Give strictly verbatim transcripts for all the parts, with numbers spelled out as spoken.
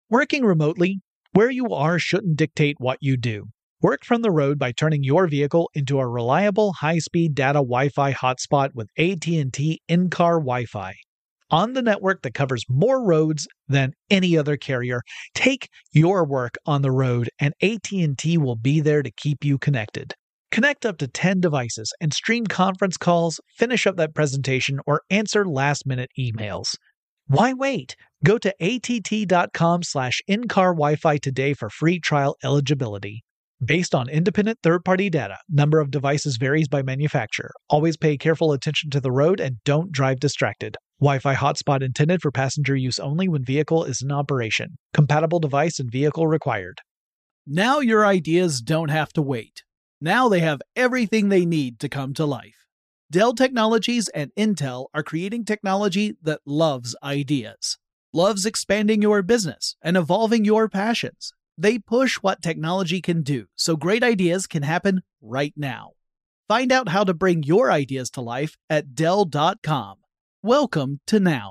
Working remotely, where you are shouldn't dictate what you do. Work from the road by turning your vehicle into a reliable high-speed data Wi-Fi hotspot with A T and T in-car Wi-Fi. On the network that covers more roads than any other carrier, take your work on the road and A T and T will be there to keep you connected. Connect up to ten devices and stream conference calls, finish up that presentation, or answer last-minute emails. Why wait? Go to att.com slash in-car Wi-Fi today for free trial eligibility. Based on independent third-party data, number of devices varies by manufacturer. Always pay careful attention to the road and don't drive distracted. Wi-Fi hotspot intended for passenger use only when vehicle is in operation. Compatible device and vehicle required. Now your ideas don't have to wait. Now they have everything they need to come to life. Dell Technologies and Intel are creating technology that loves ideas, loves expanding your business and evolving your passions. They push what technology can do so great ideas can happen right now. Find out how to bring your ideas to life at Dell dot com. Welcome to Now.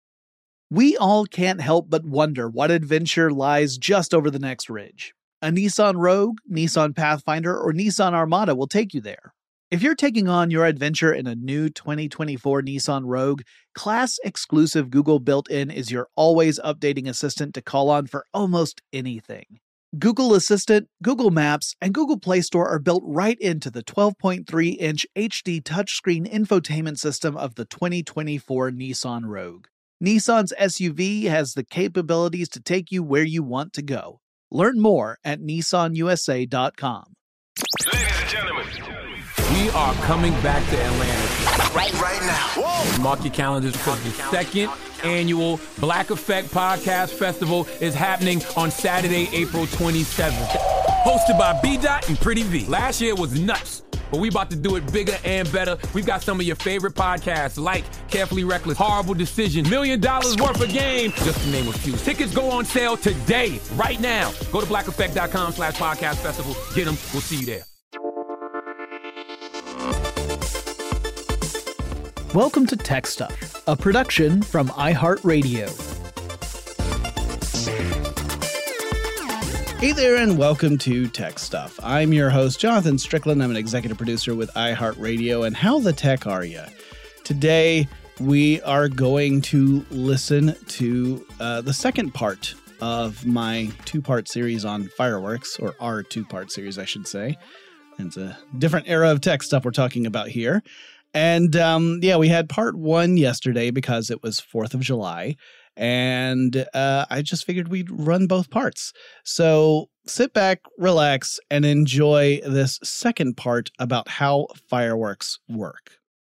We all can't help but wonder what adventure lies just over the next ridge. A Nissan Rogue, Nissan Pathfinder, or Nissan Armada will take you there. If you're taking on your adventure in a new twenty twenty-four Nissan Rogue, class-exclusive Google built-in is your always updating assistant to call on for almost anything. Google Assistant, Google Maps, and Google Play Store are built right into the twelve point three inch H D touchscreen infotainment system of the twenty twenty-four Nissan Rogue. Nissan's S U V has the capabilities to take you where you want to go. Learn more at Nissan U S A dot com. Ladies and gentlemen, we are coming back to Atlanta. Right, right now. Whoa. Mark your calendars because the second annual Black Effect Podcast Festival is happening on Saturday, April twenty-seventh. Hosted by B-Dot and Pretty V. Last year was nuts, but we about to do it bigger and better. We've got some of your favorite podcasts like Carefully Reckless, Horrible Decision, Million Dollars Worth of Game, just to name a few. Tickets go on sale today, right now. Go to blackeffect.com slash podcast festival. Get them. We'll see you there. Welcome to Tech Stuff, a production from iHeartRadio. Hey there, and welcome to Tech Stuff. I'm your host, Jonathan Strickland. I'm an executive producer with iHeartRadio, and how the tech are you? Today, we are going to listen to uh, the second part of my two-part series on fireworks, or our two-part series, I should say. It's a different era of tech stuff we're talking about here. And um, yeah, we had part one yesterday because it was fourth of July. And uh, I just figured we'd run both parts. So sit back, relax, and enjoy this second part about how fireworks work.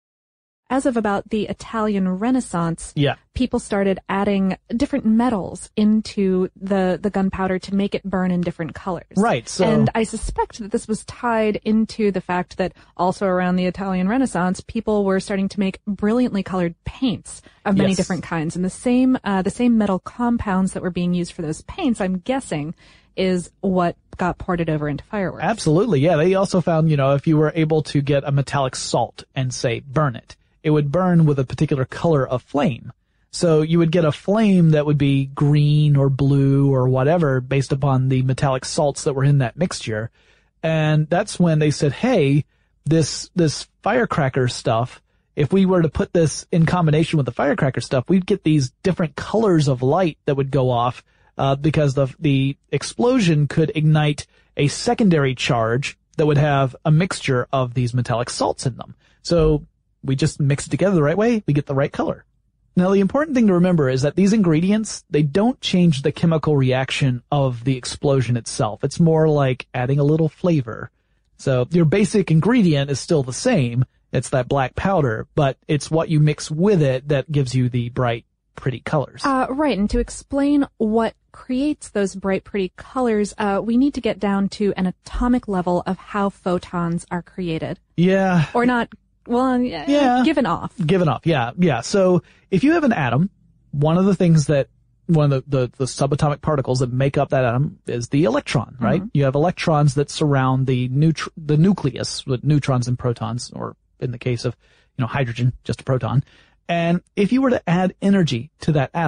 As of about the Italian Renaissance, Yeah. people started adding different metals into the, the gunpowder to make it burn in different colors. Right. So, And I suspect that this was tied into the fact that also around the Italian Renaissance, people were starting to make brilliantly colored paints of many Yes. different kinds. And the same, uh, the same metal compounds that were being used for those paints, I'm guessing, is what got ported over into fireworks. absolutely. Yeah. They also found, you know, if you were able to get a metallic salt and say burn it, it would burn with a particular color of flame. So you would get a flame that would be green or blue or whatever based upon the metallic salts that were in that mixture. And that's when they said, hey, this, this firecracker stuff, if we were to put this in combination with the firecracker stuff, we'd get these different colors of light that would go off, uh, because the, the explosion could ignite a secondary charge that would have a mixture of these metallic salts in them. So we just mix it together the right way, we get the right color. Now, the important thing to remember is that these ingredients, they don't change the chemical reaction of the explosion itself. It's more like adding a little flavor. So your basic ingredient is still the same. It's that black powder, but it's what you mix with it that gives you the bright, pretty colors. Uh, right. And to explain what creates those bright, pretty colors, uh, we need to get down to an atomic level of how photons are created. Yeah. Or not. Well, yeah, Yeah. given off. Given off, yeah, yeah. So if you have an atom, one of the things that, one of the, the, the subatomic particles that make up that atom is the electron, right? Mm-hmm. You have electrons that surround the neutr- the nucleus with neutrons and protons, or in the case of, you know, hydrogen, just a proton. And if you were to add energy to that atom,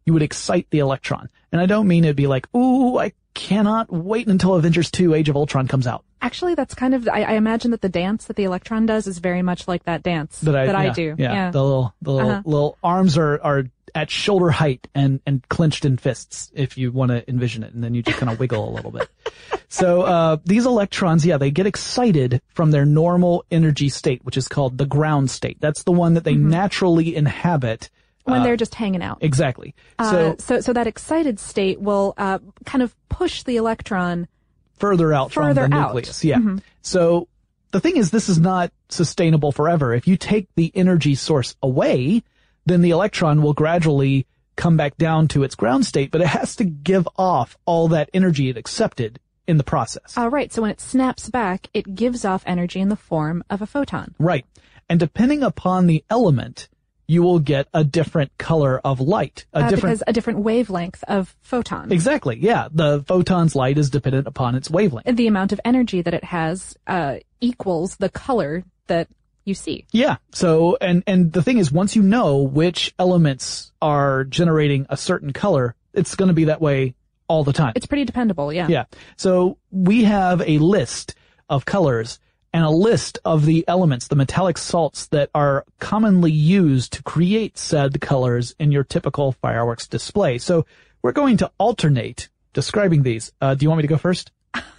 you would excite the electron. And I don't mean it'd be like, ooh, I cannot wait until Avengers two Age of Ultron comes out. Actually, that's kind of, I, I imagine that the dance that the electron does is very much like that dance that I, that I, that yeah, I do. Yeah, Yeah. the little, the little, Uh-huh. little arms are, are at shoulder height and, and clenched in fists, if you want to envision it, and then you just kind of wiggle a little bit. So, uh, these electrons, yeah, they get excited from their normal energy state, which is called the ground state. That's the one that they Mm-hmm. naturally inhabit. When uh, they're just hanging out. Exactly. Uh, So, so, so that excited state will, uh, kind of push the electron. further out further from the out. nucleus. Yeah. So the thing is, this is not sustainable forever. If you take the energy source away, then the electron will gradually come back down to its ground state, but it has to give off all that energy it accepted in the process. Uh, right. So when it snaps back, it gives off energy in the form of a photon. Right. And depending upon the element, you will get a different color of light, a Uh, different because a different wavelength of photon. Exactly. Yeah. The photon's light is dependent upon its wavelength. The amount of energy that it has, uh, equals the color that you see. Yeah. So, and, and the thing is, once you know which elements are generating a certain color, it's going to be that way all the time. It's pretty dependable. Yeah. Yeah. So we have a list of colors and a list of the elements, the metallic salts that are commonly used to create said colors in your typical fireworks display. So we're going to alternate describing these. Uh, do you want me to go first?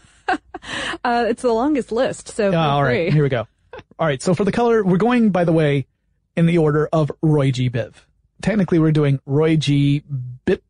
Uh, it's the longest list. So Uh, feel all right, free. here we go. All right, so for the color, we're going, by the way, in the order of Roy G. Biv. Technically, we're doing Roy G. Bip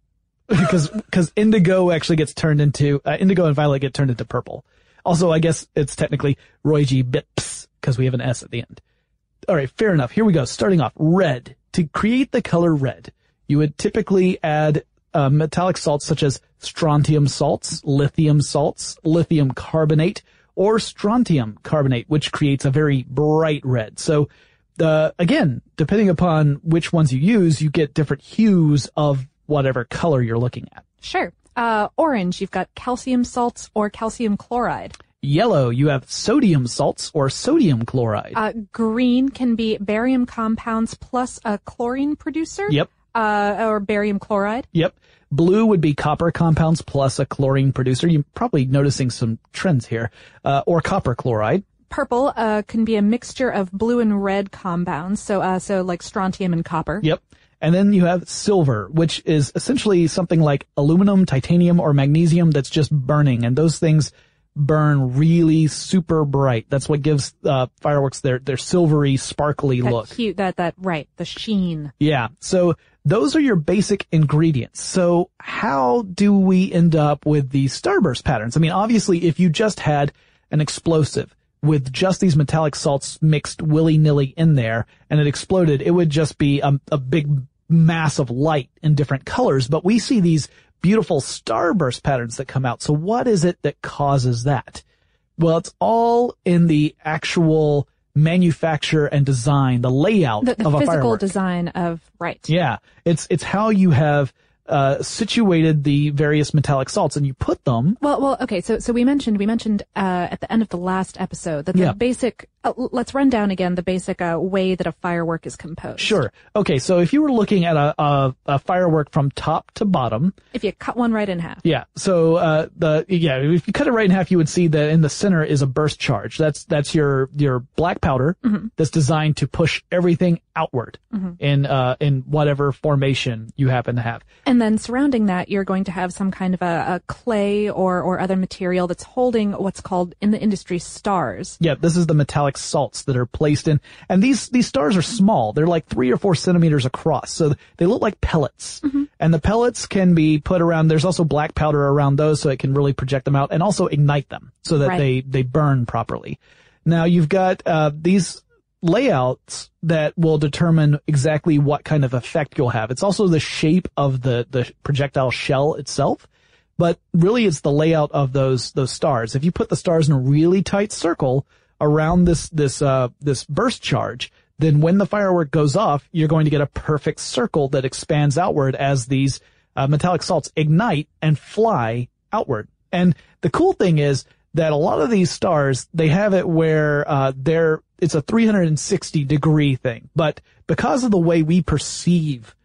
because because indigo actually gets turned into uh, indigo and violet get turned into purple. Also, I guess it's technically Roy G. Bips because we have an S at the end. All right, fair enough. Here we go. Starting off, red. To create the color red, you would typically add uh, metallic salts such as strontium salts, lithium salts, lithium carbonate, or strontium carbonate, which creates a very bright red. So, uh, again, depending upon which ones you use, you get different hues of whatever color you're looking at. Sure. Uh, orange, you've got calcium salts or calcium chloride. Yellow, you have sodium salts or sodium chloride. Uh, green can be barium compounds plus a chlorine producer. Yep. Uh, or barium chloride. Yep. Blue would be copper compounds plus a chlorine producer. You're probably noticing some trends here. Uh, or copper chloride. Purple, uh, can be a mixture of blue and red compounds. So, uh, so like strontium and copper. Yep. And then you have silver, which is essentially something like aluminum, titanium, or magnesium that's just burning. And those things burn really super bright. That's what gives uh, fireworks their, their silvery, sparkly That look. cute, that, that, right, the sheen. Yeah. So those are your basic ingredients. So how do we end up with these starburst patterns? I mean, obviously, if you just had an explosive with just these metallic salts mixed willy-nilly in there and it exploded, it would just be a, a big mass of light in different colors. But we see these beautiful starburst patterns that come out. So what is it that causes that? Well, it's all in the actual manufacture and design, the layout The, the of a physical firework. design of, right. Yeah, it's it's how you have uh situated the various metallic salts and you put them. Well, well, okay. So, so we mentioned, we mentioned, uh, at the end of the last episode that the Yeah. basic, uh, l- let's run down again the basic, uh, way that a firework is composed. Sure. Okay, so if you were looking at a a, a firework from top to bottom, If you cut one right in half. yeah. So uh the yeah, if you cut it right in half, you would see that in the center is a burst charge. That's that's your your black powder that's designed to push everything outward in uh in whatever formation you happen to have. And then surrounding that, you're going to have some kind of a, a clay or, or other material that's holding what's called in the industry stars. Yeah, this is the metallic salts that are placed in, and these these stars are small. They're like three or four centimeters across, so they look like pellets. And the pellets can be put around. There's also black powder around those, so it can really project them out, and also ignite them so that Right. they they burn properly. Now you've got uh, these layouts that will determine exactly what kind of effect you'll have. It's also the shape of the the projectile shell itself. But really it's the layout of those, those stars. If you put the stars in a really tight circle around this, this, uh, this burst charge, then when the firework goes off, you're going to get a perfect circle that expands outward as these, uh, metallic salts ignite and fly outward. And the cool thing is that a lot of these stars, they have it where, uh, they're, it's a three hundred sixty degree thing. But because of the way we perceive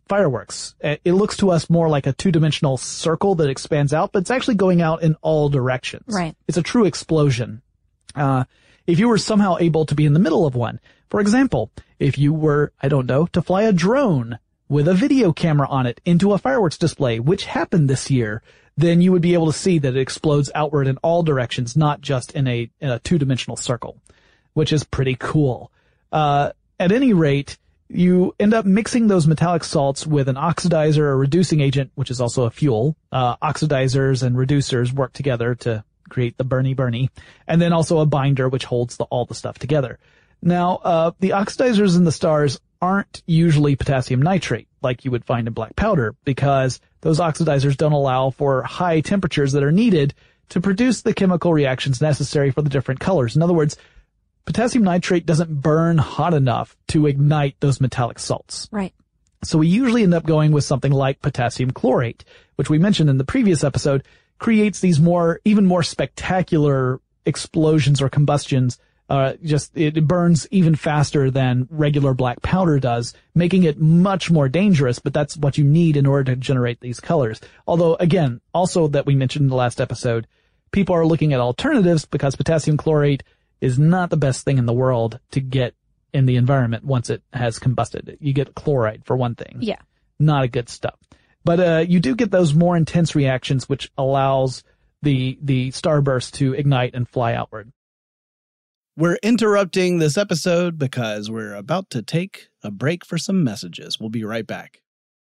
fireworks. It looks to us more like a two-dimensional circle that expands out, but it's actually going out in all directions. Right. It's a true explosion. Uh, if you were somehow able to be in the middle of one, for example, if you were, I don't know, to fly a drone with a video camera on it into a fireworks display, which happened this year, then you would be able to see that it explodes outward in all directions, not just in a, in a two-dimensional circle, which is pretty cool. Uh, at any rate, you end up mixing those metallic salts with an oxidizer or reducing agent, which is also a fuel. Uh, oxidizers and reducers work together to create the Bernie Bernie, and then also a binder which holds the, all the stuff together. Now, uh, the oxidizers in the stars aren't usually potassium nitrate like you would find in black powder, because those oxidizers don't allow for high temperatures that are needed to produce the chemical reactions necessary for the different colors. In other words, potassium nitrate doesn't burn hot enough to ignite those metallic salts. Right. So we usually end up going with something like potassium chlorate, which we mentioned in the previous episode, creates these more, even more spectacular explosions or combustions. Uh, just, it burns even faster than regular black powder does, making it much more dangerous, but that's what you need in order to generate these colors. Although, again, also that we mentioned in the last episode, people are looking at alternatives because potassium chlorate is not the best thing in the world to get in the environment once it has combusted. You get chloride, for one thing. Yeah. Not a good stuff. But, uh, you do get those more intense reactions, which allows the, the starburst to ignite and fly outward. We're interrupting this episode because we're about to take a break for some messages. We'll be right back.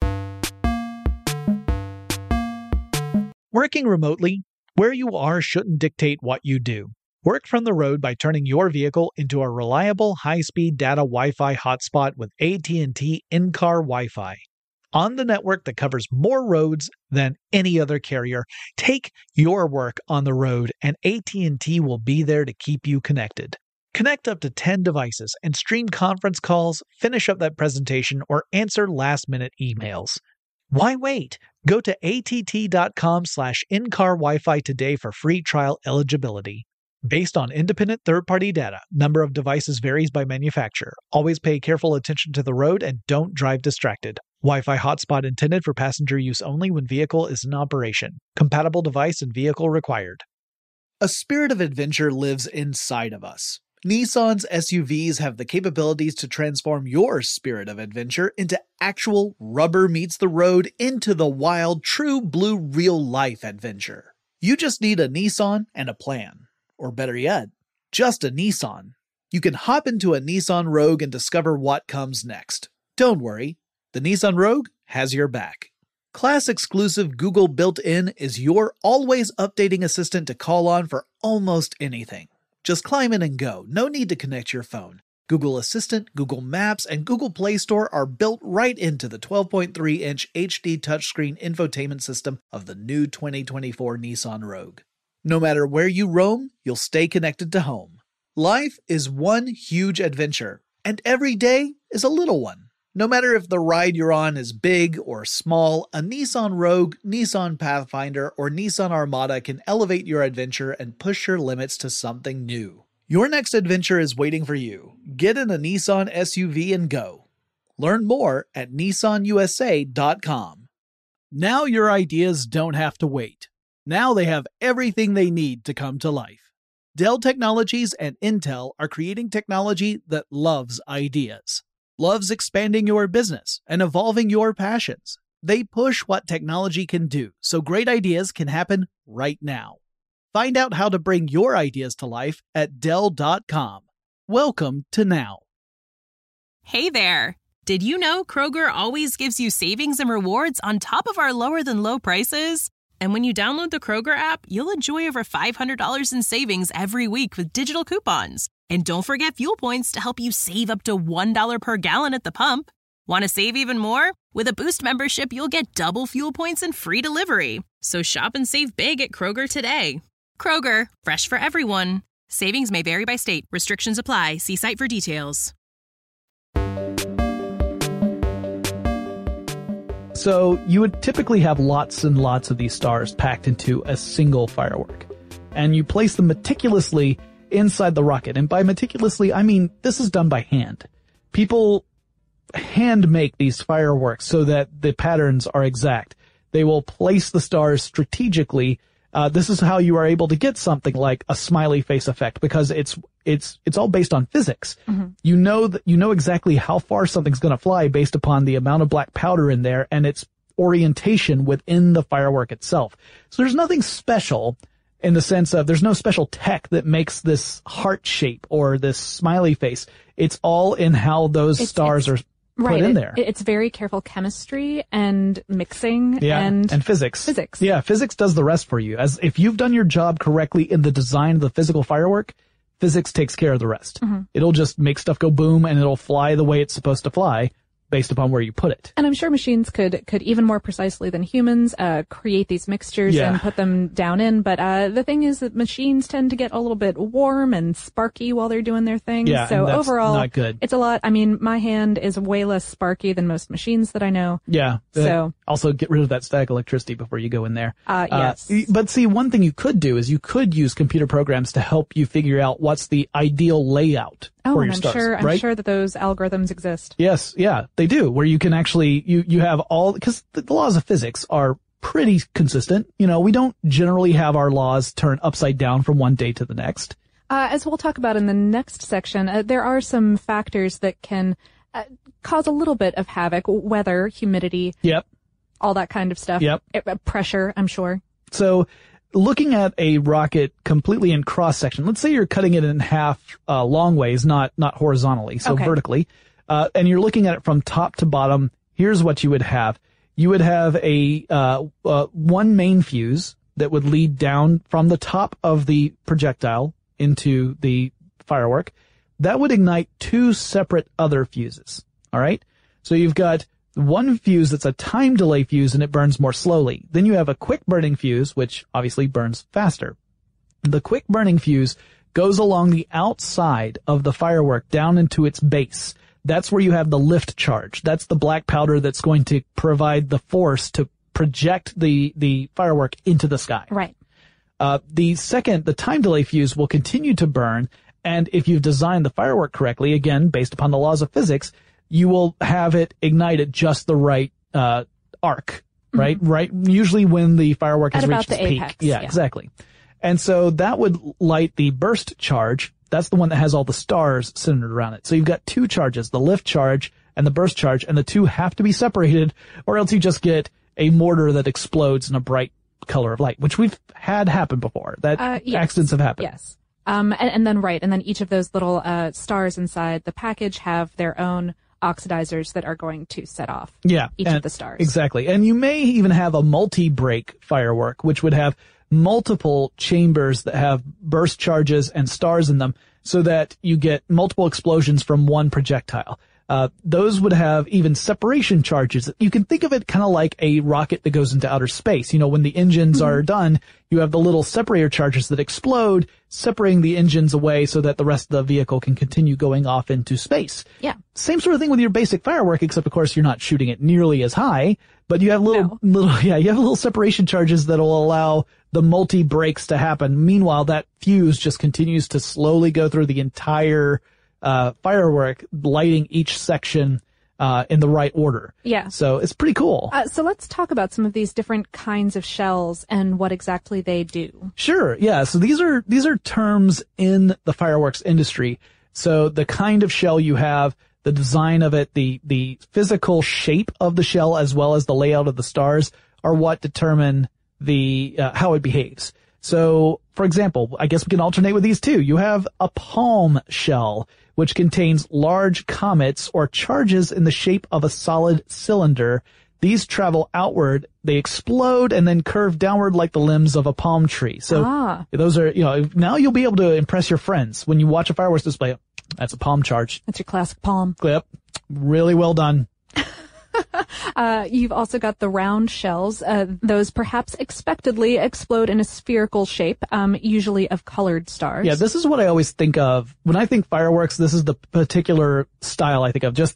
Working remotely, where you are shouldn't dictate what you do. Work from the road by turning your vehicle into a reliable high-speed data Wi-Fi hotspot with A T and T in-car Wi-Fi. On the network that covers more roads than any other carrier, take your work on the road and A T and T will be there to keep you connected. Connect up to ten devices and stream conference calls, finish up that presentation, or answer last-minute emails. Why wait? Go to att.com slash in-car Wi-Fi today for free trial eligibility. Based on independent third-party data, number of devices varies by manufacturer. Always pay careful attention to the road and don't drive distracted. Wi-Fi hotspot intended for passenger use only when vehicle is in operation. Compatible device and vehicle required. A spirit of adventure lives inside of us. Nissan's S U Vs have the capabilities to transform your spirit of adventure into actual rubber meets the road into the wild, true blue real-life adventure. You just need a Nissan and a plan. Or better yet, just a Nissan. You can hop into a Nissan Rogue and discover what comes next. Don't worry, the Nissan Rogue has your back. Class-exclusive Google built-in is your always-updating assistant to call on for almost anything. Just climb in and go. No need to connect your phone. Google Assistant, Google Maps, and Google Play Store are built right into the twelve point three inch H D touchscreen infotainment system of the new twenty twenty-four Nissan Rogue. No matter where you roam, you'll stay connected to home. Life is one huge adventure, and every day is a little one. No matter if the ride you're on is big or small, a Nissan Rogue, Nissan Pathfinder, or Nissan Armada can elevate your adventure and push your limits to something new. Your next adventure is waiting for you. Get in a Nissan S U V and go. Learn more at nissan u s a dot com. Now your ideas don't have to wait. Now they have everything they need to come to life. Dell Technologies and Intel are creating technology that loves ideas. Loves expanding your business and evolving your passions. They push what technology can do so great ideas can happen right now. Find out how to bring your ideas to life at dell dot com. Welcome to Now. Hey there! Did you know Kroger always gives you savings and rewards on top of our lower than low prices? And when you download the Kroger app, you'll enjoy over five hundred dollars in savings every week with digital coupons. And don't forget fuel points to help you save up to one dollar per gallon at the pump. Want to save even more? With a Boost membership, you'll get double fuel points and free delivery. So shop and save big at Kroger today. Kroger, fresh for everyone. Savings may vary by state. Restrictions apply. See site for details. So you would typically have lots and lots of these stars packed into a single firework. And you place them meticulously inside the rocket. And by meticulously, I mean this is done by hand. People hand make these fireworks so that the patterns are exact. They will place the stars strategically. Uh, this is how you are able to get something like a smiley face effect, because it's it's it's all based on physics. Mm-hmm. You know that you know exactly how far something's going to fly based upon the amount of black powder in there and its orientation within the firework itself. So there's nothing special in the sense of there's no special tech that makes this heart shape or this smiley face. It's all in how those it's, stars it's, are put right, in it, there. It's very careful chemistry and mixing yeah, and, and physics. Physics. Yeah, physics does the rest for you. As if you've done your job correctly in the design of the physical firework, physics takes care of the rest. Mm-hmm. It'll just make stuff go boom and it'll fly the way it's supposed to fly, based upon where you put it. And I'm sure machines could, could even more precisely than humans, uh, create these mixtures yeah. and put them down in. But, uh, the thing is that machines tend to get a little bit warm and sparky while they're doing their thing. Yeah, so and that's overall, not good. It's a lot. I mean, my hand is way less sparky than most machines that I know. Yeah. So. Also get rid of that static electricity before you go in there. Uh, yes. Uh, but see, one thing you could do is you could use computer programs to help you figure out what's the ideal layout oh, for and your I'm stars. sure, I'm right? sure that those algorithms exist. Yes, yeah, they do, where you can actually, you, you have all, because the, the laws of physics are pretty consistent. You know, we don't generally have our laws turn upside down from one day to the next. Uh, as we'll talk about in the next section, uh, there are some factors that can uh, cause a little bit of havoc. Weather, humidity. Yep. All that kind of stuff. Yep. Uh, pressure, I'm sure. So, looking at a rocket completely in cross section, let's say you're cutting it in half, uh, long ways, not, not horizontally, so okay. vertically, uh, and you're looking at it from top to bottom, here's what you would have. You would have a, uh, uh, one main fuse that would lead down from the top of the projectile into the firework. That would ignite two separate other fuses. All right. So you've got one fuse that's a time delay fuse and it burns more slowly. Then you have a quick burning fuse, which obviously burns faster. The quick burning fuse goes along the outside of the firework down into its base. That's where you have the lift charge. That's the black powder that's going to provide the force to project the, the firework into the sky. Right. Uh, the second, the time delay fuse will continue to burn. And if you've designed the firework correctly, again, based upon the laws of physics, you will have it ignite at just the right, uh, arc, right? Mm-hmm. Right. Usually when the firework has at reached about its the peak. apex, Yeah, yeah, exactly. And so that would light the burst charge. That's the one that has all the stars centered around it. So you've got two charges, the lift charge and the burst charge, and the two have to be separated or else you just get a mortar that explodes in a bright color of light, which we've had happen before. That uh, yes. accidents have happened. Yes. Um, and, and then, right, and then each of those little, uh, stars inside the package have their own oxidizers that are going to set off yeah, each and, of the stars. Exactly. And you may even have a multi-break firework, which would have multiple chambers that have burst charges and stars in them so that you get multiple explosions from one projectile. Uh, those would have even separation charges. You can think of it kind of like a rocket that goes into outer space. You know, when the engines mm-hmm. are done, you have the little separator charges that explode, separating the engines away so that the rest of the vehicle can continue going off into space. Yeah. Same sort of thing with your basic firework, except of course you're not shooting it nearly as high, but you have little, no. little, yeah, you have little separation charges that'll allow the multi-breaks to happen. Meanwhile, that fuse just continues to slowly go through the entire uh, firework, lighting each section, uh, in the right order. Yeah. So it's pretty cool. Uh, so let's talk about some of these different kinds of shells and what exactly they do. Sure. Yeah. So these are, these are terms in the fireworks industry. So the kind of shell you have, the design of it, the, the physical shape of the shell, as well as the layout of the stars are what determine the, uh, how it behaves. So, for example, I guess we can alternate with these two. You have a palm shell, which contains large comets or charges in the shape of a solid cylinder. These travel outward, they explode and then curve downward like the limbs of a palm tree. So ah. those are, you know, now you'll be able to impress your friends when you watch a fireworks display. That's a palm charge. That's your classic palm. Yep. Really well done. Uh, you've also got the round shells. Uh, those perhaps expectedly explode in a spherical shape, um, usually of colored stars. Yeah, this is what I always think of. When I think fireworks, this is the particular style I think of. Just the,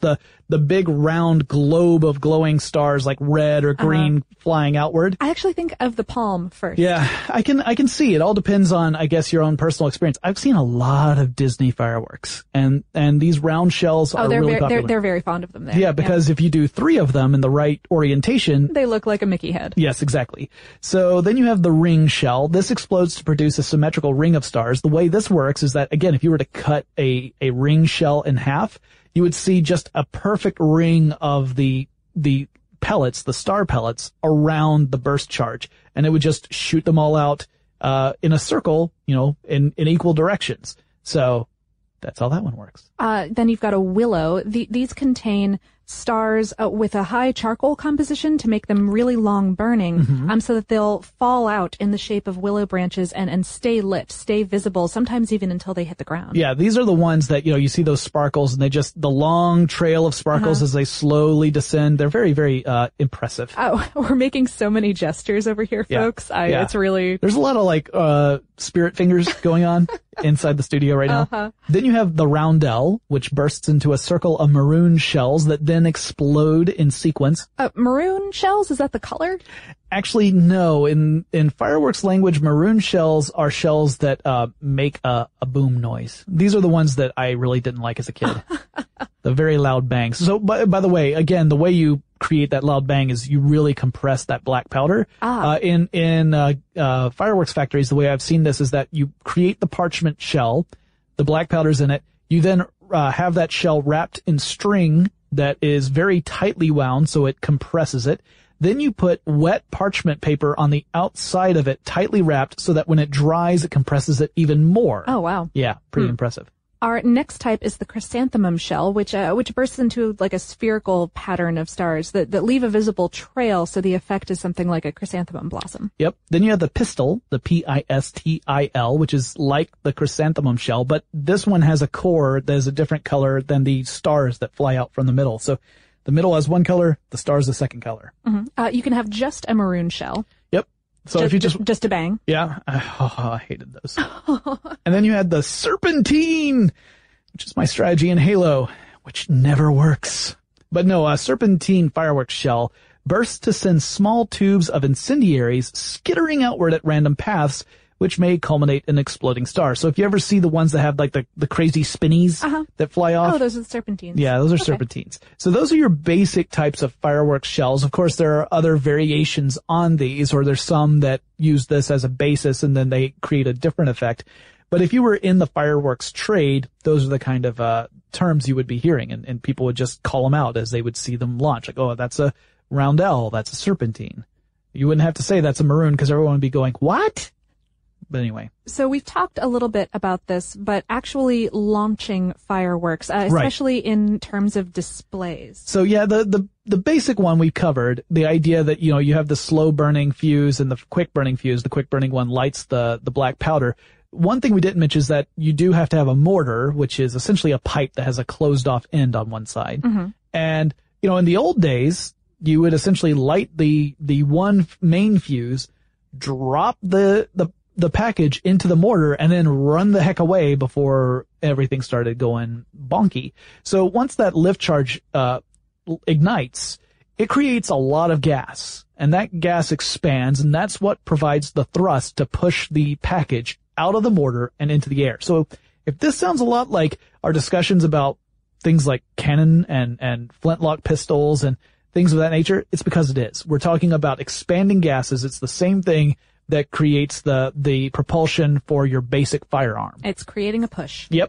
the big round globe of glowing stars like red or green uh-huh. flying outward. I actually think of the palm first. Yeah, I can I can see. It all depends on, I guess, your own personal experience. I've seen a lot of Disney fireworks, and and these round shells oh, are they're really very, popular. They're, they're very fond of them there. Yeah, because yeah. if you do three of them in the right orientation, they look like a Mickey head. Yes, exactly. So then you have the ring shell. This explodes to produce a symmetrical ring of stars. The way this works is that, again, if you were to cut a a ring shell in half, you would see just a perfect ring of the the pellets, the star pellets, around the burst charge, and it would just shoot them all out uh in a circle, you know, in in equal directions. So that's how that one works. Uh then you've got a willow. The, these contain stars uh, with a high charcoal composition to make them really long burning, mm-hmm. um, so that they'll fall out in the shape of willow branches and, and stay lit, stay visible, sometimes even until they hit the ground. Yeah, these are the ones that, you know, you see those sparkles and they just, the long trail of sparkles uh-huh. as they slowly descend. They're very, very, uh, impressive. Oh, we're making so many gestures over here, folks. Yeah. I, yeah. It's really... There's a lot of like, uh, spirit fingers going on inside the studio right now. Uh-huh. Then you have the roundel, which bursts into a circle of maroon shells that then explode in sequence. Uh, maroon shells? Is that the color? Actually, no. In in fireworks language, maroon shells are shells that uh make a, a boom noise. These are the ones that I really didn't like as a kid. The very loud bangs. So, by, by the way, again, the way you create that loud bang is you really compress that black powder. Ah. Uh, in in uh, uh fireworks factories, the way I've seen this is that you create the parchment shell, the black powder's in it. You then uh, have that shell wrapped in string that is very tightly wound, so it compresses it. Then you put wet parchment paper on the outside of it, tightly wrapped, so that when it dries, it compresses it even more. Oh, wow. Yeah, pretty hmm. impressive. Our next type is the chrysanthemum shell, which uh, which bursts into like a spherical pattern of stars that, that leave a visible trail, so the effect is something like a chrysanthemum blossom. Yep. Then you have the pistil, the P I S T I L, which is like the chrysanthemum shell, but this one has a core that is a different color than the stars that fly out from the middle. So the middle has one color, the star's the second color. Mm-hmm. Uh, you can have just a maroon shell. Yep. So just, if you just, just a bang. Yeah. Oh, I hated those. And then you had the serpentine, which is my strategy in Halo, which never works. But no, a serpentine fireworks shell bursts to send small tubes of incendiaries skittering outward at random paths, which may culminate in exploding stars. So if you ever see the ones that have like the, the crazy spinnies uh-huh. that fly off. Oh, those are the serpentines. Yeah, those are okay. serpentines. So those are your basic types of fireworks shells. Of course, there are other variations on these, or there's some that use this as a basis and then they create a different effect. But if you were in the fireworks trade, those are the kind of uh terms you would be hearing, and, and people would just call them out as they would see them launch. Like, oh, that's a roundel, that's a serpentine. You wouldn't have to say that's a maroon because everyone would be going, what? But anyway. So we've talked a little bit about this, but actually launching fireworks, uh, especially right. in terms of displays. So yeah, the, the, the basic one we covered, the idea that, you know, you have the slow burning fuse and the quick burning fuse. The quick burning one lights the, the black powder. One thing we didn't mention is that you do have to have a mortar, which is essentially a pipe that has a closed off end on one side. Mm-hmm. And, you know, in the old days, you would essentially light the, the one main fuse, drop the, the, the package into the mortar, and then run the heck away before everything started going bonky. So once that lift charge, uh, ignites, it creates a lot of gas, and that gas expands, and that's what provides the thrust to push the package out of the mortar and into the air. So if this sounds a lot like our discussions about things like cannon and, and flintlock pistols and things of that nature, it's because it is. We're talking about expanding gases. It's the same thing that creates the, the propulsion for your basic firearm. It's creating a push. Yep.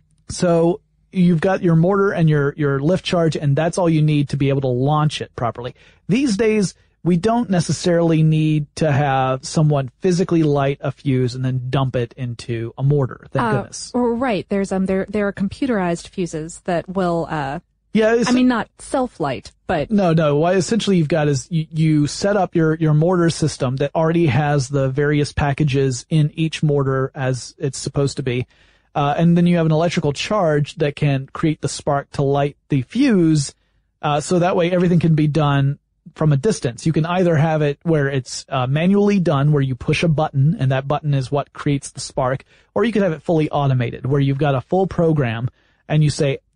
So you've got your mortar and your, your lift charge, and that's all you need to be able to launch it properly. These days, we don't necessarily need to have someone physically light a fuse and then dump it into a mortar. Thank uh, goodness. Right. There's, um, there, there are computerized fuses that will, uh, Yeah, I mean, not self-light, but... No, no. What essentially you've got is you, you set up your, your mortar system that already has the various packages in each mortar as it's supposed to be. Uh, and then you have an electrical charge that can create the spark to light the fuse. Uh, so that way everything can be done from a distance. You can either have it where it's uh, manually done, where you push a button and that button is what creates the spark, or you could have it fully automated where you've got a full program and you say,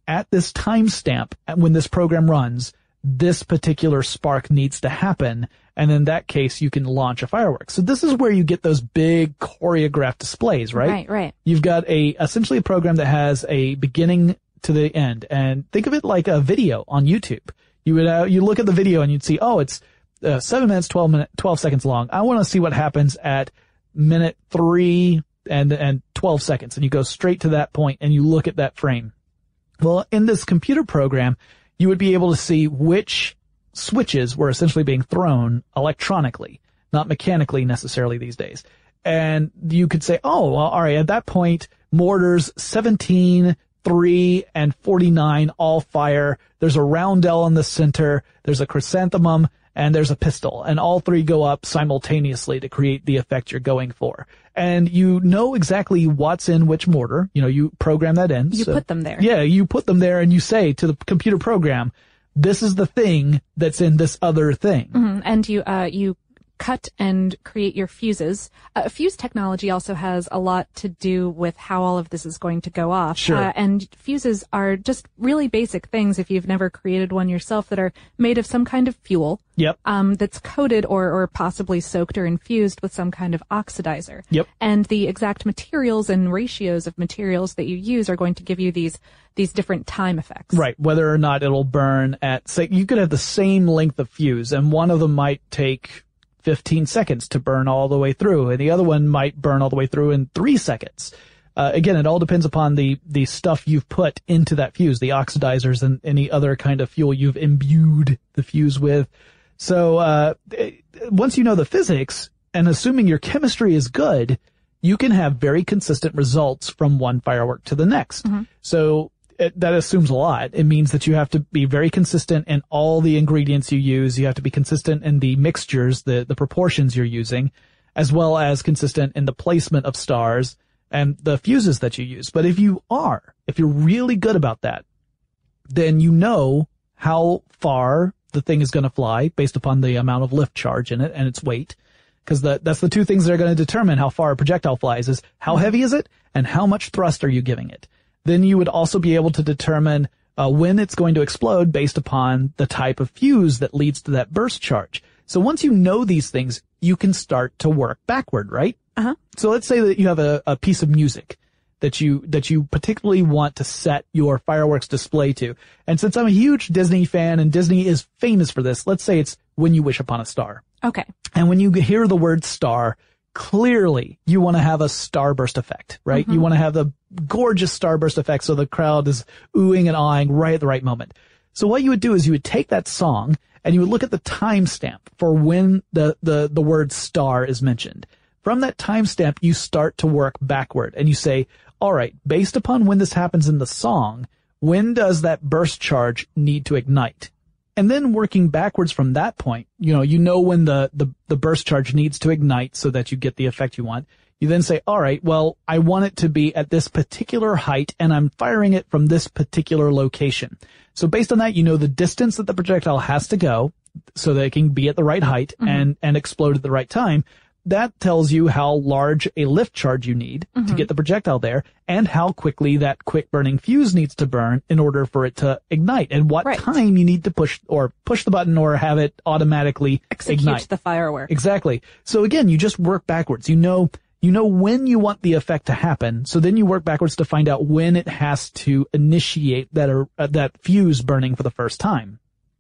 at this timestamp, when this program runs, this particular spark needs to happen, and in that case, you can launch a firework. So this is where you get those big choreographed displays, right? Right, right. You've got a essentially a program that has a beginning to the end, and think of it like a video on YouTube. You would uh, you look at the video and you'd see, oh, it's uh, seven minutes, twelve minute, twelve seconds long. I want to see what happens at minute three and and twelve seconds, and you go straight to that point and you look at that frame. Well, in this computer program, you would be able to see which switches were essentially being thrown electronically, not mechanically necessarily these days. And you could say, oh, well, all right, at that point, mortars seventeen, three, and forty-nine all fire. There's a roundel in the center, there's a chrysanthemum, and there's a pistol. And all three go up simultaneously to create the effect you're going for. And you know exactly what's in which mortar. You know, you program that in. You so, put them there. Yeah, you put them there and you say to the computer program, this is the thing that's in this other thing. Mm-hmm. And you, uh, you cut and create your fuses. Uh, fuse technology also has a lot to do with how all of this is going to go off. Sure. Uh, and fuses are just really basic things, if you've never created one yourself, that are made of some kind of fuel. Yep. Um, that's coated or, or possibly soaked or infused with some kind of oxidizer. Yep. And the exact materials and ratios of materials that you use are going to give you these, these different time effects. Right. Whether or not it'll burn at, say, you could have the same length of fuse, and one of them might take fifteen seconds to burn all the way through, and the other one might burn all the way through in three seconds. Uh, again, it all depends upon the, the stuff you've put into that fuse, the oxidizers and any other kind of fuel you've imbued the fuse with. So, uh, once you know the physics, and assuming your chemistry is good, you can have very consistent results from one firework to the next. Mm-hmm. So, It, that assumes a lot. It means that you have to be very consistent in all the ingredients you use. You have to be consistent in the mixtures, the, the proportions you're using, as well as consistent in the placement of stars and the fuses that you use. But if you are, if you're really good about that, then you know how far the thing is going to fly based upon the amount of lift charge in it and its weight. Because that's the two things that are going to determine how far a projectile flies, is how heavy is it and how much thrust are you giving it. Then you would also be able to determine uh, when it's going to explode based upon the type of fuse that leads to that burst charge. So once you know these things, you can start to work backward, right? Uh-huh. So let's say that you have a, a piece of music that you that you particularly want to set your fireworks display to. And since I'm a huge Disney fan, and Disney is famous for this, let's say it's When You Wish Upon a Star. Okay. And when you hear the word star, clearly you want to have a starburst effect, right? Mm-hmm. You want to have the gorgeous starburst effect so the crowd is oohing and awing right at the right moment. So what you would do is you would take that song and you would look at the timestamp for when the, the, the word star is mentioned. From that timestamp, you start to work backward and you say, all right, based upon when this happens in the song, when does that burst charge need to ignite? And then working backwards from that point, you know, you know when the, the, the burst charge needs to ignite so that you get the effect you want. You then say, all right, well, I want it to be at this particular height and I'm firing it from this particular location. So based on that, you know the distance that the projectile has to go so that it can be at the right height mm-hmm. and, and explode at the right time. That tells you how large a lift charge you need mm-hmm. to get the projectile there, and how quickly that quick burning fuse needs to burn in order for it to ignite, and what right. time you need to push or push the button or have it automatically execute ignite the firework. Exactly. So again, you just work backwards. You know, you know when you want the effect to happen. So then you work backwards to find out when it has to initiate that or uh, that fuse burning for the first time.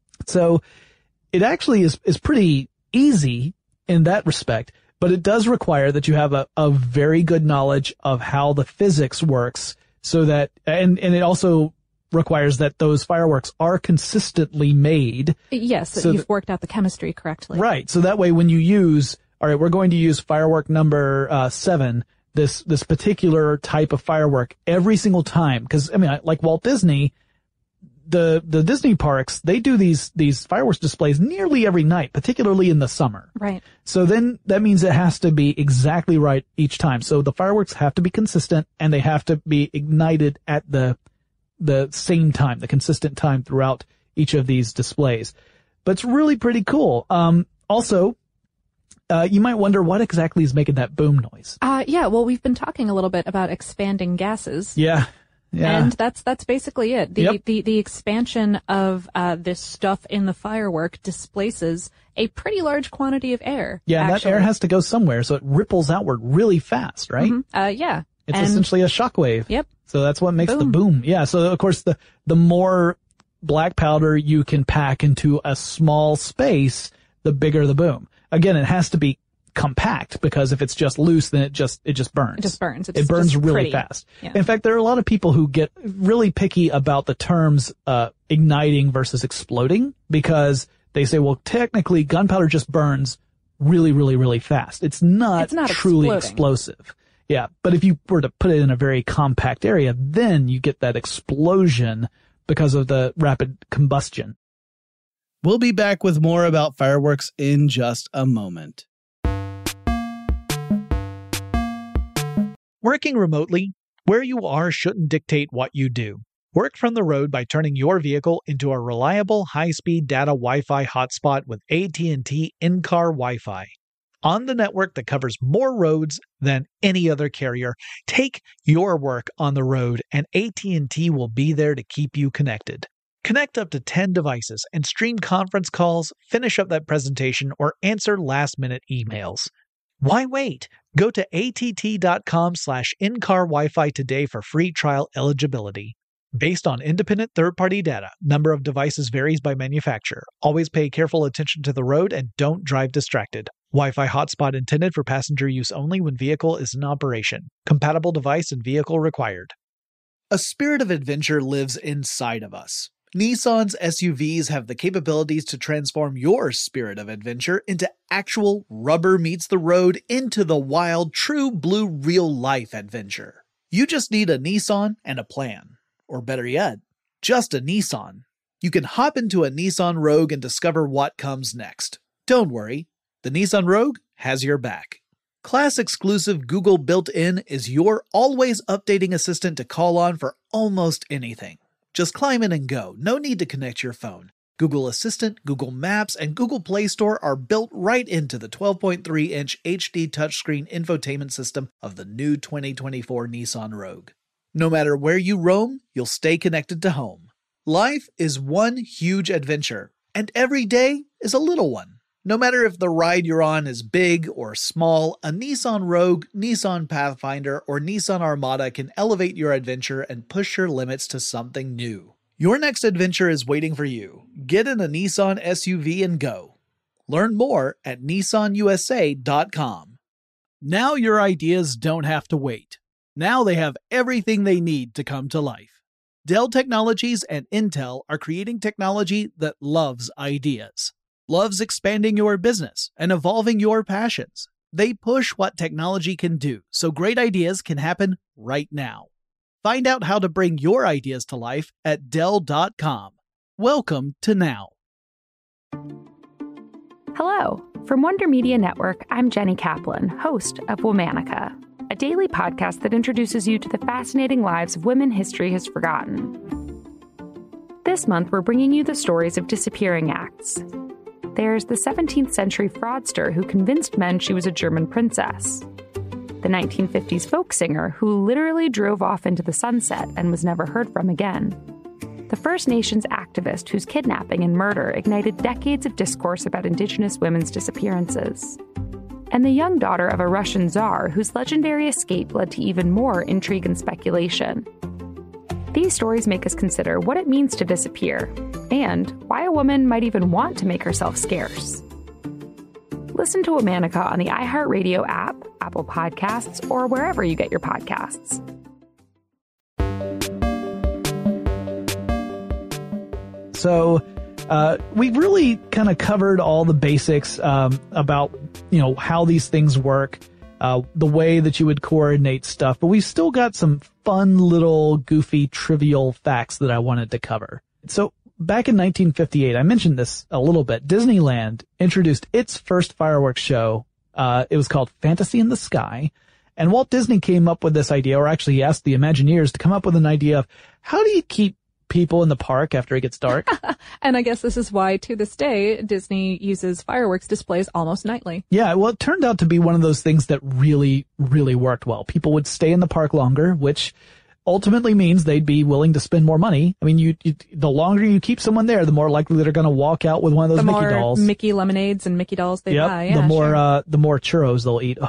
So it actually is is pretty easy in that respect. But it does require that you have a, a very good knowledge of how the physics works, so that, and, and it also requires that those fireworks are consistently made. Yes, that so you've that, worked out the chemistry correctly. Right. So that way when you use, all right, we're going to use firework number uh, seven, this, this particular type of firework every single time. Because, I mean, like Walt Disney, the the Disney parks, they do these these fireworks displays nearly every night, particularly in the summer. Right. So then that means it has to be exactly right each time. So the fireworks have to be consistent and they have to be ignited at the the same time, the consistent time throughout each of these displays. But it's really pretty cool. Um also, uh you might wonder what exactly is making that boom noise. Uh yeah, well, we've been talking a little bit about expanding gases. Yeah. Yeah. And that's that's basically it. The Yep. the, the expansion of uh, this stuff in the firework displaces a pretty large quantity of air. Yeah, and that actually. air has to go somewhere, so it ripples outward really fast, right? Mhm. Uh, yeah. It's And- essentially a shockwave. Yep. So that's what makes the Boom. boom. Yeah. So of course the, the more black powder you can pack into a small space, the bigger the boom. Again, it has to be compact because if it's just loose, then it just, it just burns. It just burns. It's it burns just really pretty. fast. Yeah. In fact, there are a lot of people who get really picky about the terms, uh, igniting versus exploding because they say, well, technically gunpowder just burns really, really, really fast. It's not, It's not truly exploding. explosive. Yeah. But if you were to put it in a very compact area, then you get that explosion because of the rapid combustion. We'll be back with more about fireworks in just a moment. Working remotely, where you are shouldn't dictate what you do. Work from the road by turning your vehicle into a reliable high-speed data Wi-Fi hotspot with A T and T in-car Wi-Fi. On the network that covers more roads than any other carrier, take your work on the road and A T and T will be there to keep you connected. Connect up to ten devices and stream conference calls, finish up that presentation, or answer last-minute emails. Why wait? Go to att.com slash in-car Wi-Fi today for free trial eligibility. Based on independent third-party data, number of devices varies by manufacturer. Always pay careful attention to the road and don't drive distracted. Wi-Fi hotspot intended for passenger use only when vehicle is in operation. Compatible device and vehicle required. A spirit of adventure lives inside of us. Nissan's S U Vs have the capabilities to transform your spirit of adventure into actual rubber meets the road into the wild, true blue real-life adventure. You just need a Nissan and a plan. Or better yet, just a Nissan. You can hop into a Nissan Rogue and discover what comes next. Don't worry, the Nissan Rogue has your back. Class-exclusive Google built-in is your always updating assistant to call on for almost anything. Just climb in and go. No need to connect your phone. Google Assistant, Google Maps, and Google Play Store are built right into the twelve point three inch H D touchscreen infotainment system of the new twenty twenty-four Nissan Rogue. No matter where you roam, you'll stay connected to home. Life is one huge adventure, and every day is a little one. No matter if the ride you're on is big or small, a Nissan Rogue, Nissan Pathfinder, or Nissan Armada can elevate your adventure and push your limits to something new. Your next adventure is waiting for you. Get in a Nissan S U V and go. Learn more at nissan u s a dot com. Now your ideas don't have to wait. Now they have everything they need to come to life. Dell Technologies and Intel are creating technology that loves ideas. Loves expanding your business and evolving your passions. They push what technology can do so great ideas can happen right now. Find out how to bring your ideas to life at dell dot com. Welcome to Now. Hello. From Wonder Media Network, I'm Jenny Kaplan, host of Womanica, a daily podcast that introduces you to the fascinating lives of women history has forgotten. This month, we're bringing you the stories of disappearing acts. There's the seventeenth century fraudster who convinced men she was a German princess. The nineteen fifties folk singer who literally drove off into the sunset and was never heard from again. The First Nations activist whose kidnapping and murder ignited decades of discourse about Indigenous women's disappearances. And the young daughter of a Russian czar whose legendary escape led to even more intrigue and speculation. These stories make us consider what it means to disappear, and why a woman might even want to make herself scarce. Listen to Womanica on the iHeartRadio app, Apple Podcasts, or wherever you get your podcasts. So uh, we've really kind of covered all the basics um, about, you know, how these things work, uh, the way that you would coordinate stuff, but we've still got some fun little goofy trivial facts that I wanted to cover. So back in nineteen fifty-eight, I mentioned this a little bit, Disneyland introduced its first fireworks show. Uh, it was called Fantasy in the Sky. And Walt Disney came up with this idea, or actually he asked the Imagineers to come up with an idea of how do you keep people in the park after it gets dark? And I guess this is why, to this day, Disney uses fireworks displays almost nightly. Yeah, well, it turned out to be one of those things that really, really worked well. People would stay in the park longer, which ultimately means they'd be willing to spend more money. I mean, you, you the longer you keep someone there, the more likely they're going to walk out with one of those the Mickey more dolls. Mickey lemonades and Mickey dolls they yep. buy. Yeah, the more sure. uh, the more churros they'll eat.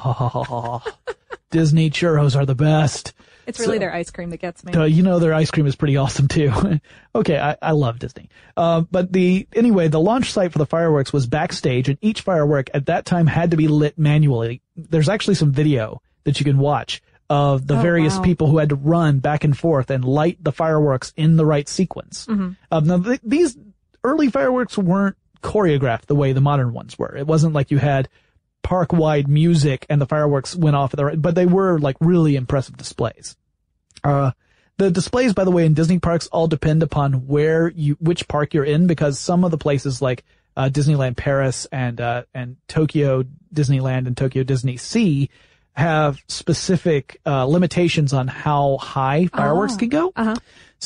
Oh, Disney churros are the best. It's really So- their ice cream that gets me. Uh, you know their ice cream is pretty awesome too. Okay, I, I love Disney. Uh, but the anyway, the launch site for the fireworks was backstage, and each firework at that time had to be lit manually. There's actually some video that you can watch of the Oh, various wow. people who had to run back and forth and light the fireworks in the right sequence. Mm-hmm. Um, now th- these early fireworks weren't choreographed the way the modern ones were. It wasn't like you had park-wide music and the fireworks went off at the right, but they were like really impressive displays. Uh, the displays, by the way, in Disney parks all depend upon where you, which park you're in, because some of the places like, uh, Disneyland Paris and, uh, and Tokyo Disneyland and Tokyo Disney Sea have specific, uh, limitations on how high fireworks Oh. can go. Uh-huh.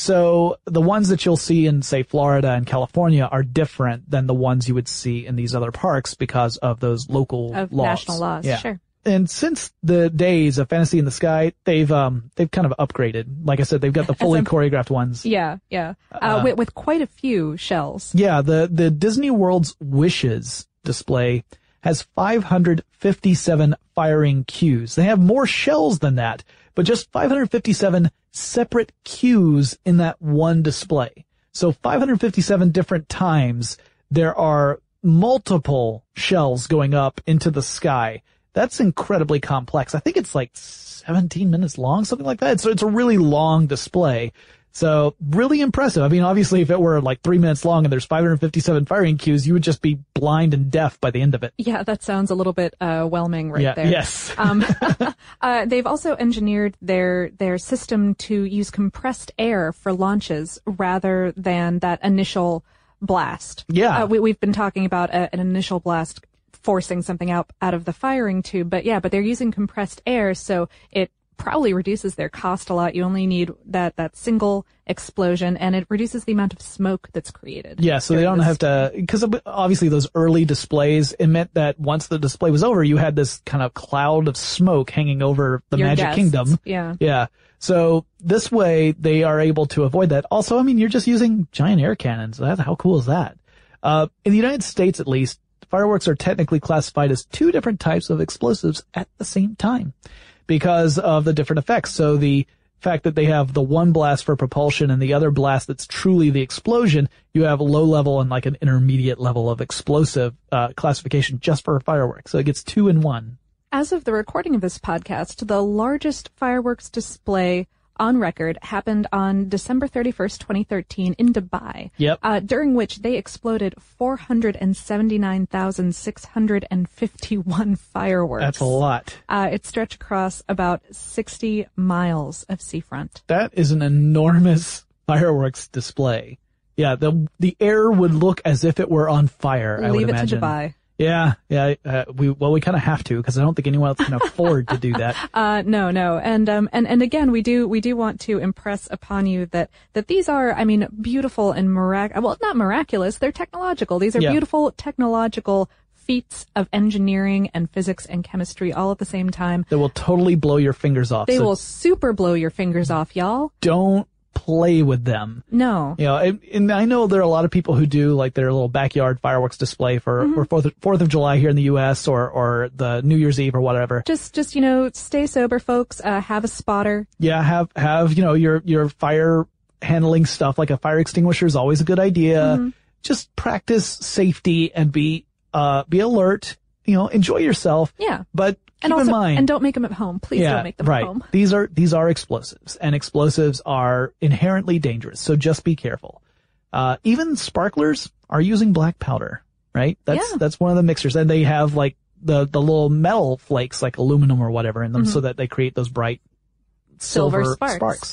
So the ones that you'll see in, say, Florida and California are different than the ones you would see in these other parks because of those local Of laws. national laws, Yeah. sure. And since the days of Fantasy in the Sky, they've um they've kind of upgraded. Like I said, they've got the fully I'm- choreographed ones. Yeah, yeah. Uh, with, with quite a few shells. Yeah, the the Disney World's Wishes display has five hundred fifty-seven firing cues. They have more shells than that, but just five hundred fifty-seven separate cues in that one display. So five hundred fifty-seven different times there are multiple shells going up into the sky. That's incredibly complex. I think it's like seventeen minutes long, something like that. So it's a really long display. So really impressive. I mean, obviously if it were like three minutes long and there's five hundred fifty-seven firing cues, you would just be blind and deaf by the end of it. Yeah, that sounds a little bit uh, whelming right yeah, there. Yes. um, uh, they've also engineered their their system to use compressed air for launches rather than that initial blast. Yeah. Uh, we, we've been talking about a, an initial blast forcing something out out of the firing tube, but yeah, but they're using compressed air, so it probably reduces their cost a lot. You only need that that single explosion, and it reduces the amount of smoke that's created. Yeah, so they during don't this. have to, because obviously those early displays, it meant that once the display was over, you had this kind of cloud of smoke hanging over the Your Magic guests. Kingdom. Yeah. Yeah. So this way they are able to avoid that. Also, I mean, you're just using giant air cannons. That, how cool is that? Uh, in the United States, at least, fireworks are technically classified as two different types of explosives at the same time because of the different effects. So the fact that they have the one blast for propulsion and the other blast that's truly the explosion, you have a low level and like an intermediate level of explosive uh, classification just for fireworks. So it gets two in one. As of the recording of this podcast, the largest fireworks display on record happened on December thirty-first, twenty thirteen in Dubai. Yep. Uh, during which they exploded four hundred seventy-nine thousand six hundred fifty-one fireworks. That's a lot. Uh, it stretched across about sixty miles of seafront. That is an enormous fireworks display. Yeah, the the air would look as if it were on fire, I would Leave it imagine. to Dubai. Yeah, yeah, uh, we, well, we kind of have to because I don't think anyone else can afford to do that. Uh, no, no. And, um, and, and again, we do, we do want to impress upon you that, that these are, I mean, beautiful and mirac, well, not miraculous, they're technological. These are Yeah. beautiful technological feats of engineering and physics and chemistry all at the same time. That will totally blow your fingers off. They so will super blow your fingers off, y'all. don't play with them. No. You know, and, and I know there are a lot of people who do like their little backyard fireworks display for, Mm-hmm. for Fourth of, Fourth of July here in the U S or, or the New Year's Eve or whatever. Just, just, you know, stay sober, folks. Uh, have a spotter. Yeah, have, have, you know, your, your fire handling stuff like a fire extinguisher is always a good idea. Mm-hmm. Just practice safety and be, uh, be alert, you know, enjoy yourself. Yeah. But And keep also, in mind. and don't make them at home. Please yeah, don't make them right. at home. These are, these are explosives and explosives are inherently dangerous. So just be careful. Uh, even sparklers are using black powder, right? That's, Yeah. that's one of the mixers. And they have like the, the little metal flakes like aluminum or whatever in them so that they create those bright silver, Silver sparks.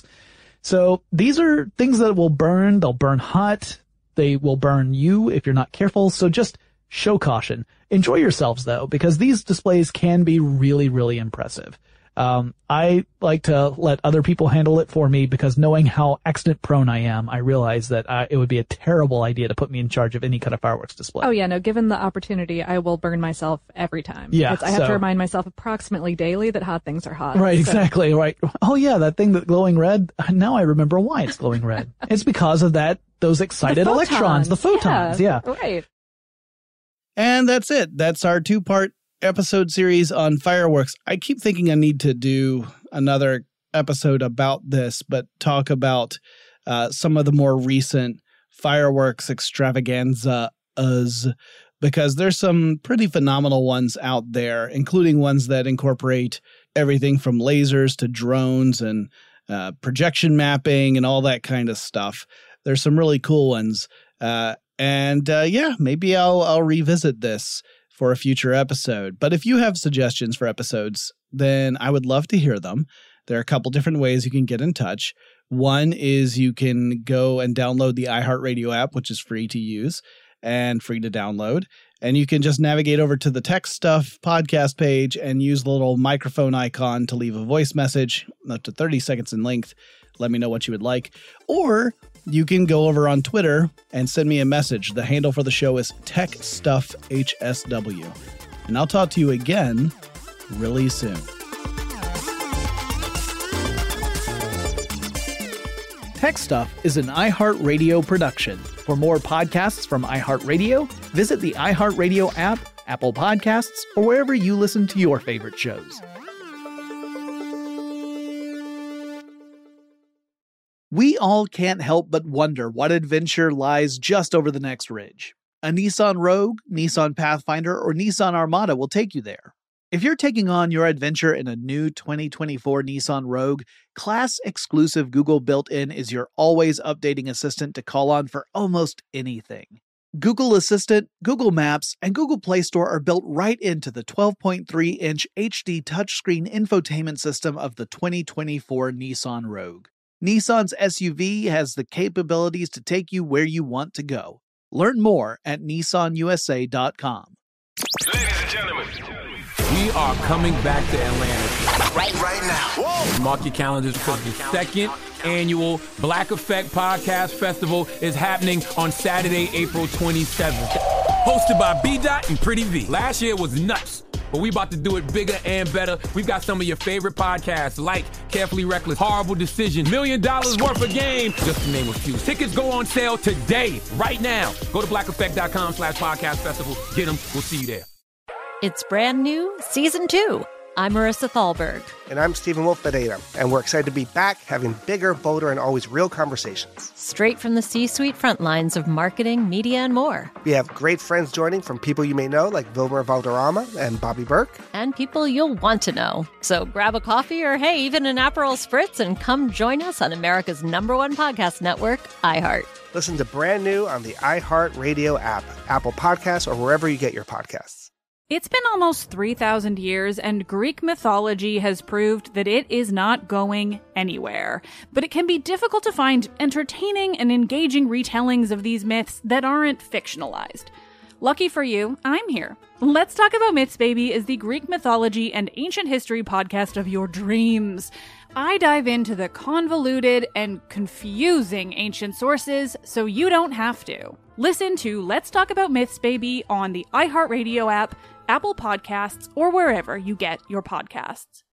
So these are things that will burn. They'll burn hot. They will burn you if you're not careful. So just show caution. Enjoy yourselves though, because these displays can be really, really impressive. Um, I like to let other people handle it for me because knowing how accident prone I am, I realize that I, it would be a terrible idea to put me in charge of any kind of fireworks display. Oh yeah, no, given the opportunity, I will burn myself every time. Yeah, It's, I have so- to remind myself approximately daily that hot things are hot. Right, So- exactly, right. Oh yeah, that thing that glowing red, now I remember why it's glowing red. It's because of that, those excited The electrons, the photons, yeah. Right. And that's it. That's our two-part episode series on fireworks. I keep thinking I need to do another episode about this, but talk about uh, some of the more recent fireworks extravaganzas, because there's some pretty phenomenal ones out there, including ones that incorporate everything from lasers to drones and uh, projection mapping and all that kind of stuff. There's some really cool ones. Uh, and uh, yeah, maybe I'll I'll revisit this for a future episode. But if you have suggestions for episodes, then I would love to hear them. There are a couple different ways you can get in touch. One is you can go and download the iHeartRadio app, which is free to use and free to download. And you can just navigate over to the Tech Stuff podcast page and use the little microphone icon to leave a voice message up to thirty seconds in length. Let me know what you would like. Or you can go over on Twitter and send me a message. The handle for the show is Tech Stuff H S W. And I'll talk to you again really soon. Tech Stuff is an iHeartRadio production. For more podcasts from iHeartRadio, visit the iHeartRadio app, Apple Podcasts, or wherever you listen to your favorite shows. We all can't help but wonder what adventure lies just over the next ridge. A Nissan Rogue, Nissan Pathfinder, or Nissan Armada will take you there. If you're taking on your adventure in a new twenty twenty-four Nissan Rogue, class-exclusive Google built-in is your always updating assistant to call on for almost anything. Google Assistant, Google Maps, and Google Play Store are built right into the twelve point three inch H D touchscreen infotainment system of the twenty twenty-four Nissan Rogue. Nissan's S U V has the capabilities to take you where you want to go. Learn more at nissan u s a dot com. Ladies and gentlemen, We are coming back to Atlanta. right, right now. Whoa. Mark your calendars because the second annual Black Effect Podcast Festival is happening on Saturday, April twenty-seventh. Hosted by B Dot and Pretty V. Last year was nuts, but we about to do it bigger and better. We've got some of your favorite podcasts like Carefully Reckless, Horrible Decision, Million Dollars Worth of Game, just to name a few. Tickets go on sale today, right now. Go to black effect dot com slash podcast festival. Get them. We'll see you there. It's brand new, season two. I'm Marissa Thalberg. And I'm Stephen Wolf Pereira, and we're excited to be back having bigger, bolder, and always real conversations. Straight from the C-suite front lines of marketing, media, and more. We have great friends joining from people you may know, like Vilmer Valderrama and Bobby Burke. And people you'll want to know. So grab a coffee or, hey, even an Aperol Spritz and come join us on America's number one podcast network, iHeart. Listen to brand new on the iHeartRadio app, Apple Podcasts, or wherever you get your podcasts. It's been almost three thousand years, and Greek mythology has proved that it is not going anywhere. But it can be difficult to find entertaining and engaging retellings of these myths that aren't fictionalized. Lucky for you, I'm here. Let's Talk About Myths, Baby is the Greek mythology and ancient history podcast of your dreams. I dive into the convoluted and confusing ancient sources so you don't have to. Listen to Let's Talk About Myths, Baby on the iHeartRadio app, Apple Podcasts, or wherever you get your podcasts.